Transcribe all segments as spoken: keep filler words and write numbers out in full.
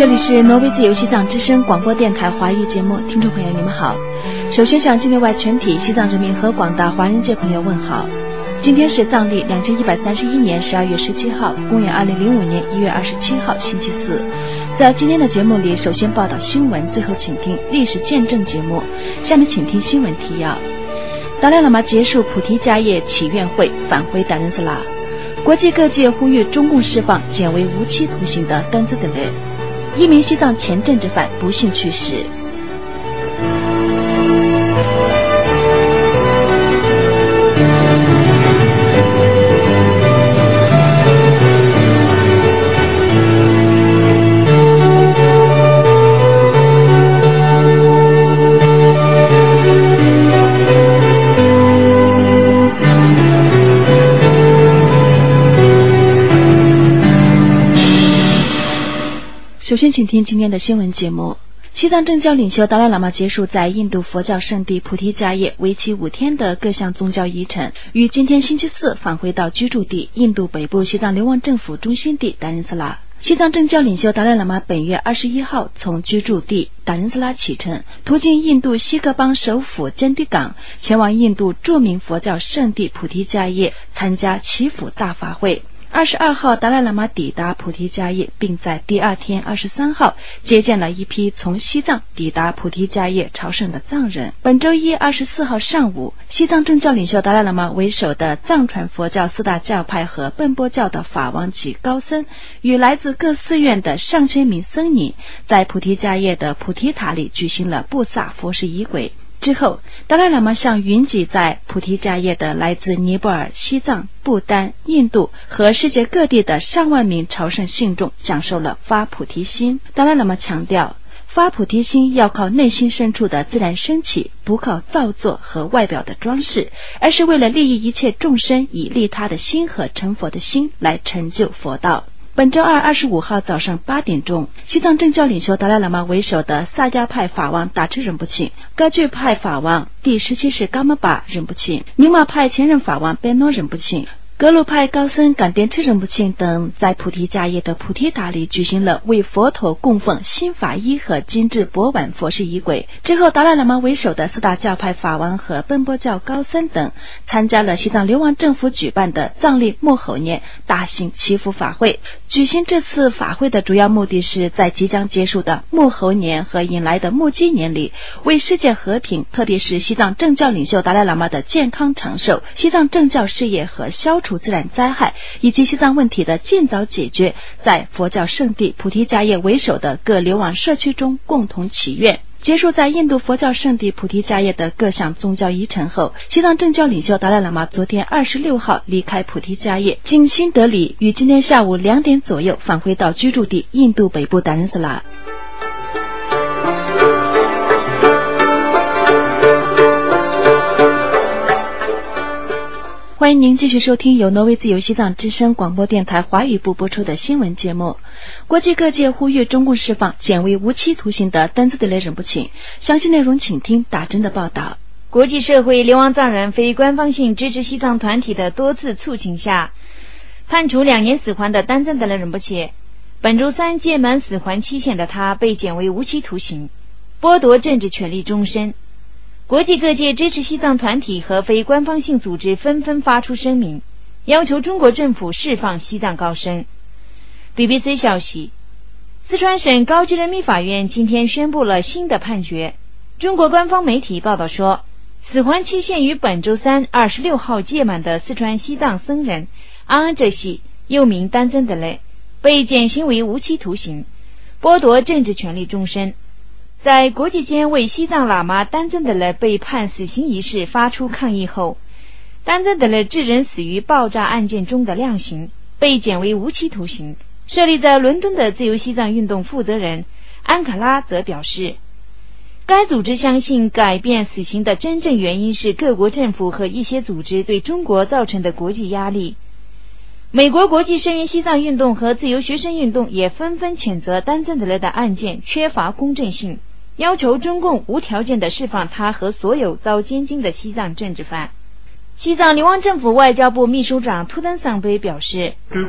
这里是挪威自由西藏之声广播电台华语节目，听众朋友你们好。首先向境内外全体西藏人民和广大华人界朋友问好。今天是藏历两千一百三十一年十二月十七号，公元二零零五年一月二十七号，星期四。在今天的节目里，首先报道新闻，最后请听历史见证节目。下面请听新闻提要：达赖喇嘛结束菩提迦叶祈愿会，返回达仁斯拉。国际各界呼吁中共释放减为无期徒刑的丹兹德勒。一名西藏前政治犯不幸去世。首先请听今天的新闻节目。西藏政教领袖达赖喇嘛结束在印度佛教圣地菩提迦叶为期五天的各项宗教仪程，于今天星期四返回到居住地印度北部西藏流亡政府中心地达仁斯拉。西藏政教领袖达赖喇嘛本月二十一号从居住地达仁斯拉启程，途经印度西克邦首府真迪港，前往印度著名佛教圣地菩提迦叶参加祈福大法会。二十二号，达赖喇嘛抵达菩提迦叶，并在第二天二十三号接见了一批从西藏抵达菩提迦叶朝圣的藏人。本周一二十四号上午，西藏政教领袖达赖喇嘛为首的藏传佛教四大教派和奔波教的法王及高僧，与来自各寺院的上千名僧尼，在菩提迦叶的菩提塔里举行了布萨佛事仪轨。之后，达赖喇嘛向云集在菩提迦叶的来自尼泊尔、西藏、不丹、印度和世界各地的上万名朝圣信众讲授了发菩提心。达赖喇嘛强调，发菩提心要靠内心深处的自然升起，不靠造作和外表的装饰，而是为了利益一切众生，以利他的心和成佛的心来成就佛道。本周二二十五号早上八点钟，西藏政教领袖达赖喇嘛为首的萨迦派法王达赤仁波切、噶举派法王第十七世噶玛巴仁波切、宁玛派前任法王贝诺仁波切、格鲁派高僧感电赤仁波切等，在菩提迦叶的菩提塔里举行了为佛陀供奉新法衣和精致钵碗佛事仪轨。之后，达赖喇嘛为首的四大教派法王和奔波教高僧等参加了西藏流亡政府举办的藏历木猴年大型祈福法会。举行这次法会的主要目的是在即将结束的木猴年和迎来的木鸡年里，为世界和平，特别是西藏政教领袖达赖喇嘛的健康长寿、西藏政教事业和消除自然灾害以及西藏问题的尽早解决，在佛教圣地菩提迦叶为首的各流亡社区中共同祈愿。结束在印度佛教圣地菩提迦叶的各项宗教仪程后，西藏政教领袖达赖喇嘛昨天二十六号离开菩提迦叶，经新德里，于今天下午两点左右返回到居住地印度北部达仁斯拉。欢迎您继续收听由挪威自由西藏之声广播电台华语部播出的新闻节目。国际各界呼吁中共释放减为无期徒刑的丹兹德勒仁波切。详细内容请听打针的报道。 国际社会流亡藏人非官方性支持西藏团体的多次促请下，判处两年死缓的丹兹德勒仁波切，本周三届满死缓期限的他被减为无期徒刑，剥夺政治权利终身。国际各界支持西藏团体和非官方性组织纷纷发出声明，要求中国政府释放西藏高僧。 B B C 消息，四川省高级人民法院今天宣布了新的判决。中国官方媒体报道说，死缓期限于本周三二十六号届满的四川西藏僧人安安哲西，又名丹增德勒，被减刑为无期徒刑，剥夺政治权利终身。在国际间为西藏喇嘛丹增德勒被判死刑一事发出抗议后，丹增德勒致人死于爆炸案件中的量刑，被减为无期徒刑。设立在伦敦的自由西藏运动负责人安卡拉则表示，该组织相信改变死刑的真正原因是各国政府和一些组织对中国造成的国际压力。美国国际声援西藏运动和自由学生运动也纷纷谴责丹增德勒的案件缺乏公正性，要求中共无条件地释放他和所有遭监禁的西藏政治犯。 西藏流亡政府外交部秘书长图登桑贝表示，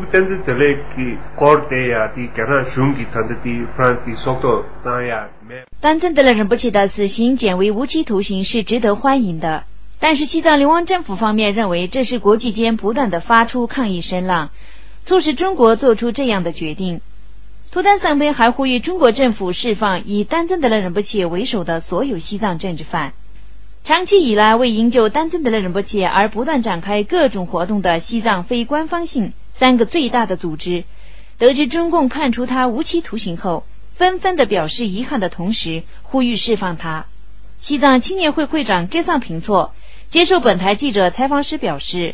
丹增德勒仁波切的死刑减为无期徒刑是值得欢迎的，但是西藏流亡政府方面认为这是国际间不断的发出抗议声浪，促使中国做出这样的决定。图登桑贝还呼吁中国政府释放以丹增德勒仁波切为首的所有西藏政治犯。长期以来为营救丹增德勒仁波切而不断展开各种活动的西藏非官方性三个最大的组织，得知中共判处他无期徒刑后，纷纷的表示遗憾的同时呼吁释放他。西藏青年会会长格桑平措接受本台记者采访时表示，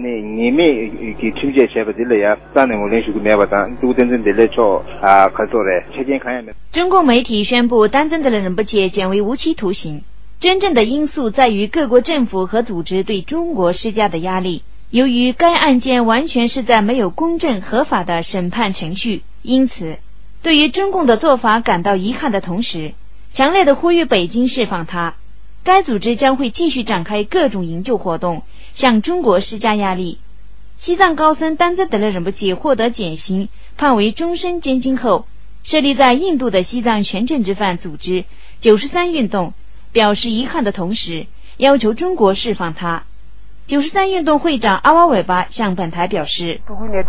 中共媒体宣布丹增德勒仁波切减为无期徒刑，真正的因素在于各国政府和组织对中国施加的压力。由于该案件完全是在没有公正合法的审判程序，因此对于中共的做法感到遗憾的同时，强烈的呼吁北京释放他。该组织将会继续展开各种营救活动，向中国施加压力。西藏高僧丹增德勒仁波切获得减刑，判为终身监禁后，设立在印度的西藏全政治犯组织九十三运动表示遗憾的同时，要求中国释放他。九十三运动会长阿瓦韦巴向本台表示，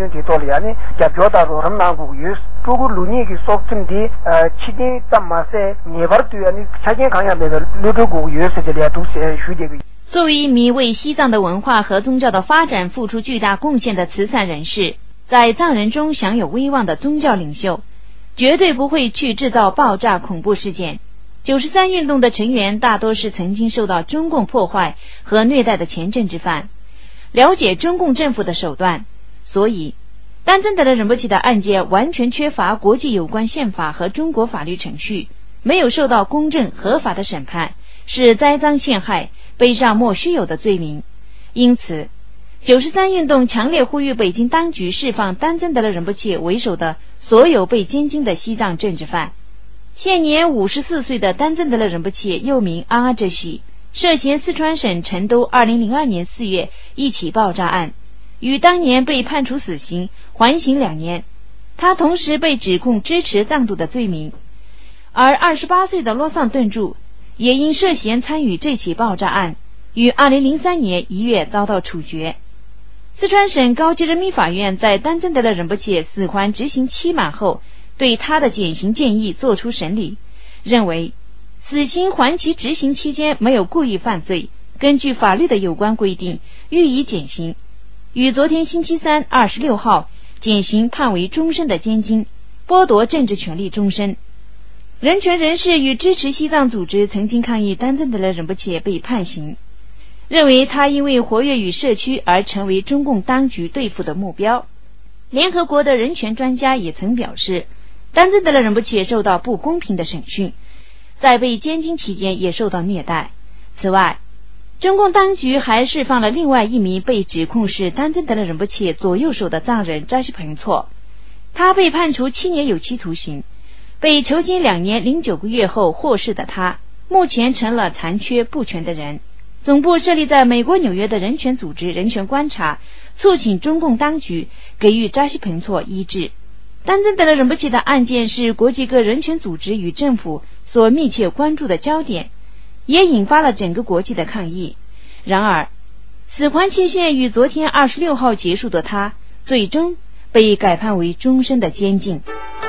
作为一名为西藏的文化和宗教的发展付出巨大贡献的慈善人士，在藏人中享有威望的宗教领袖，绝对不会去制造爆炸恐怖事件。九十三运动的成员大多是曾经受到中共破坏和虐待的前政治犯，了解中共政府的手段，所以丹增德勒仁波切的案件完全缺乏国际有关宪法和中国法律程序，没有受到公正合法的审判，是栽赃陷害，背上莫须有的罪名。因此九十三运动强烈呼吁北京当局释放丹增德勒仁波切为首的所有被监禁的西藏政治犯。现年五十四岁的丹增德勒仁波切又名阿阿哲西，涉嫌四川省成都二零零二年四月一起爆炸案，于当年被判处死刑，缓刑两年。他同时被指控支持藏独的罪名。而二十八岁的洛桑顿柱也因涉嫌参与这起爆炸案，于二零零三年一月遭到处决。四川省高级人民法院在丹增德勒仁波切死缓执行期满后，对他的减刑建议作出审理，认为死刑缓期执行期间没有故意犯罪，根据法律的有关规定予以减刑，于昨天星期三二十六号减刑判为终身的监禁，剥夺政治权利终身。人权人士与支持西藏组织曾经抗议丹增德勒仁波切被判刑，认为他因为活跃于社区而成为中共当局对付的目标。联合国的人权专家也曾表示，丹增德勒仁波切受到不公平的审讯，在被监禁期间也受到虐待。此外，中共当局还释放了另外一名被指控是丹增德勒仁波切左右手的藏人扎西彭措，他被判处七年有期徒刑，被囚禁两年零九个月后获释的他，目前成了残缺不全的人。总部设立在美国纽约的人权组织人权观察促请中共当局给予扎西彭措医治。丹增德勒仁波切的案件是国际各人权组织与政府所密切关注的焦点，也引发了整个国际的抗议。然而死缓期限于昨天二十六号结束的他，最终被改判为终身的监禁。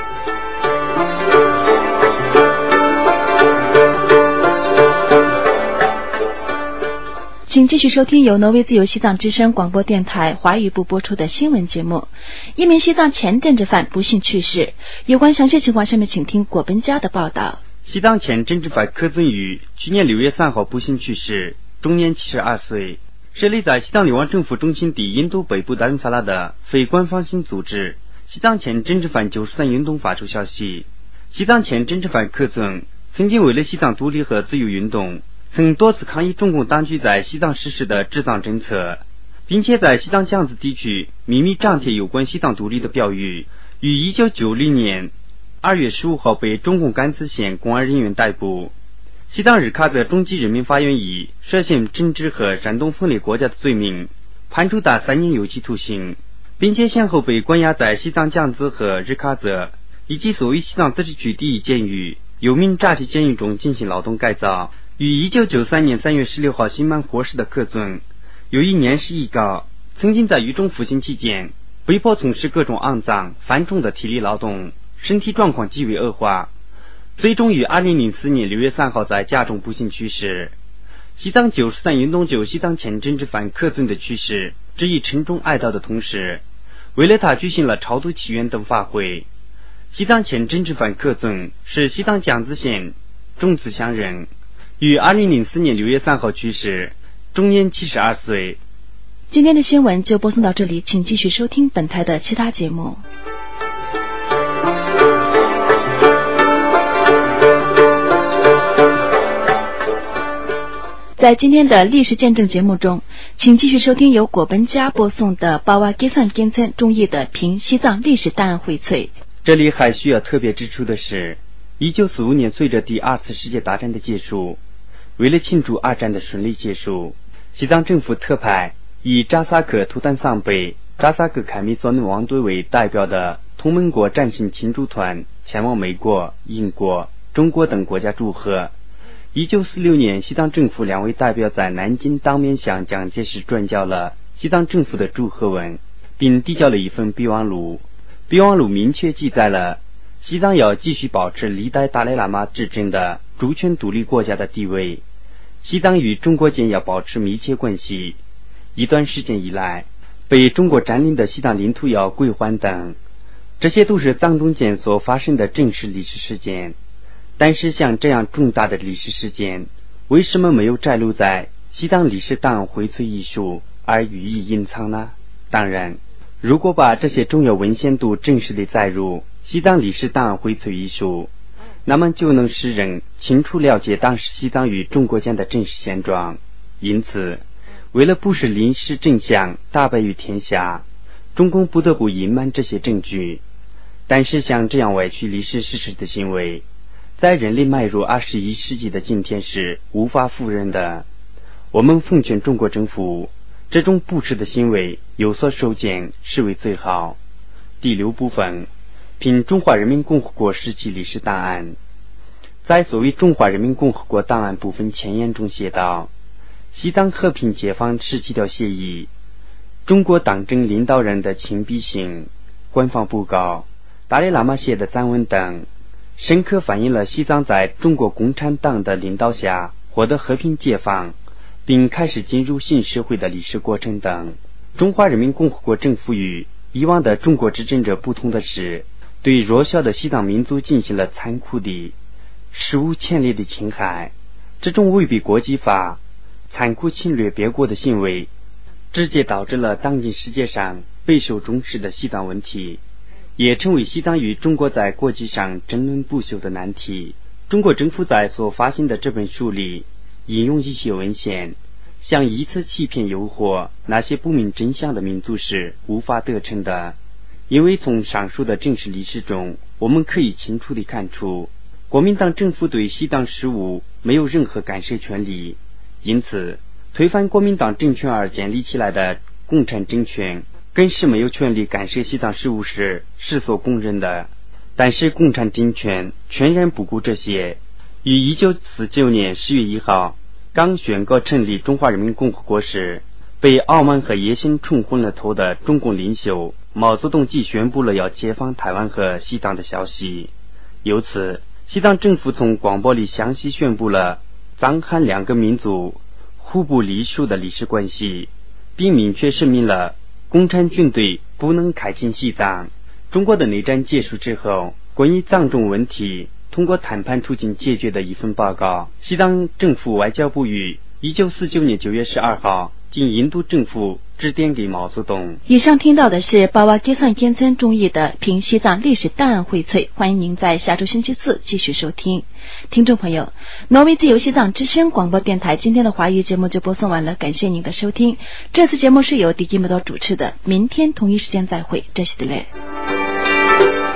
请继续收听由挪威自由西藏之声广播电台华语部播出的新闻节目。一名西藏前政治犯不幸去世，有关详细情况下面请听果本家的报道。 西藏前政治犯柯尊宇去年六月三号不幸去世，终年七十二岁。设立在西藏流亡政府中心地印度北部达仁萨拉的非官方性组织西藏前政治犯九十三运动发出消息，西藏前政治犯柯尊曾经为了西藏独立和自由运动，曾多次抗议中共当局在西藏实施的治藏政策，并且在西藏江孜地区秘密张贴有关西藏独立的标语，于一九九零年二月十五号被中共甘孜县公安人员逮捕。 西藏日喀则中级人民法院以涉嫌政治和煽动分裂国家的罪名判处他三年有期徒刑，并且先后被关押在西藏江孜和日喀则以及所谓西藏自治区第一监狱有名扎西监狱中进行劳动改造。于一九九三年三月十六号刑满获释的克尊，由于年事已高，曾经在狱中服刑期间被迫从事各种肮脏繁重的体力劳动，身体状况极为恶化，最终于二零零四年六月三号在家中不幸去世。西藏九十三运动就西藏前政治犯克尊的去世致以沉重哀悼的同时，为了他举行了超度祈愿等法会。西藏前政治犯克尊是西藏江孜县种子乡人，于二零零四年六月三号去世，终年七十二岁。 今天的新闻就播送到这里，请继续收听本台的其他节目。在今天的历史见证节目中，请继续收听由果本家播送的巴瓦吉桑根村中译的评西藏历史档案荟萃。 这里还需要特别指出的是，一九四五年随着第二次世界大战的结束，为了庆祝二战的顺利结束，西藏政府特派以扎萨克图坦桑贝、扎萨克凯米索嫩王队为代表的同盟国战胜庆祝团前往美国、英国、中国等国家祝贺。一九四六年，西藏政府两位代表在南京当面向蒋介石转交了西藏政府的祝贺文，并递交了一份备忘录。备忘录明确记载了西藏要继续保持历代达赖喇嘛执政的主权独立国家的地位，西藏与中国间要保持密切关系，一段时间以来被中国占领的西藏领土要归还等，这些都是藏中间所发生的真实历史事件。但是像这样重大的历史事件，为什么没有摘录在西藏历史档案荟萃一书而予以隐藏呢？当然，如果把这些重要文献都正式地载入西藏历史档案荟萃一书，那么就能使人清楚了解当时西藏与中国间的真实现状。因此，为了不使历史真相大白于天下，中共不得不隐瞒这些证据。但是像这样歪曲历史事实的行为，在人类迈入二十一世纪的今天是无法否认的。我们奉劝中国政府，这种不耻的行为有所收减，是为最好。第六部分，评中华人民共和国时期历史档案。在所谓中华人民共和国档案部分前言中写道，西藏和平解放十七条协议，中国党政领导人的亲笔信、官方布告、达赖喇嘛写的赞文等，深刻反映了西藏在中国共产党的领导下获得和平解放，并开始进入新社会的历史过程等。中华人民共和国政府与以往的中国执政者不同的是，对弱小的西藏民族进行了残酷的、史无前例的侵害。这种违背国际法、残酷侵略别国的行为，直接导致了当今世界上备受重视的西藏问题，也成为西藏与中国在国际上争论不休的难题。中国政府在所发行的这本书里引用一些文献，想以此欺骗诱惑那些不明真相的民族是无法得逞的。因为从上述的真实历史中，我们可以清楚地看出，国民党政府对西藏事务没有任何干涉权利，因此推翻国民党政权而建立起来的共产政权更是没有权利干涉西藏事务是世所公认的。但是共产政权全然不顾这些，于一九四九年十月一号刚宣告成立中华人民共和国时，被傲慢和野心冲昏了头的中共领袖毛泽东即宣布了要解放台湾和西藏的消息。由此，西藏政府从广播里详细宣布了藏汉两个民族互不隶属的历史关系，并明确声明了共产军队不能开进西藏。中国的内战结束之后，关于藏中问题通过谈判途径解决的一份报告，西藏政府外交部于一九四九年九月十二号经印度政府致电给毛泽东。 以上听到的是巴瓦吉桑根村中译的评西藏历史档案荟萃，欢迎您在下周星期四继续收听。听众朋友，挪威自由西藏之声广播电台今天的华语节目就播送完了，感谢您的收听。这次节目是由迪基木多主持的，明天同一时间再会，这是的嘞。